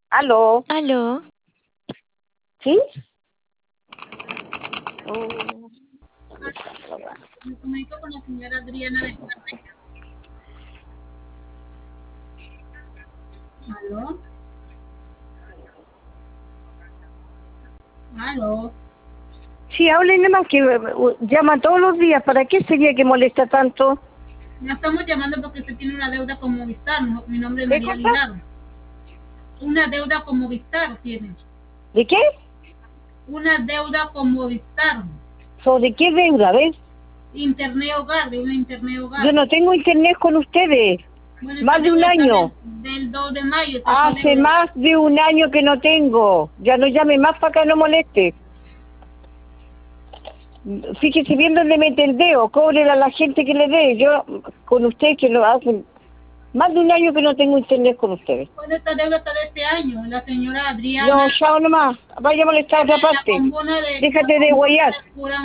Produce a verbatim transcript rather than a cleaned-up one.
¿Aló? ¿Aló? ¿Sí? Oh. Me comunico con la señora Adriana de ¿Aló? ¿Aló? Sí, hablen nada más que uh, llama todos los días. ¿Para qué sería que molesta tanto? La estamos llamando porque usted tiene una deuda con Movistar. Mi nombre es ¿Qué María cosa? Aguilar. Una deuda con Movistar tiene. ¿De qué? Una deuda con Movistar. ¿Sobre qué deuda, ves? Internet hogar, de una internet Yo hogar. no tengo internet con ustedes. Bueno, esta Más de un deuda está del, año. del dos de mayo. Esta está Hace deuda. más de un año que no tengo. Ya no llame más para acá, no moleste. Fíjese bien dónde mete el dedo. Cóbrele a la gente que le dé. Yo, con usted que lo hacen. Más de un año que no tengo internet con ustedes. Bueno, esta deuda está de este año. La señora No, Adriana chao nomás. Vaya a molestar a otra de la parte. comuna de... Déjate de guayar. Pura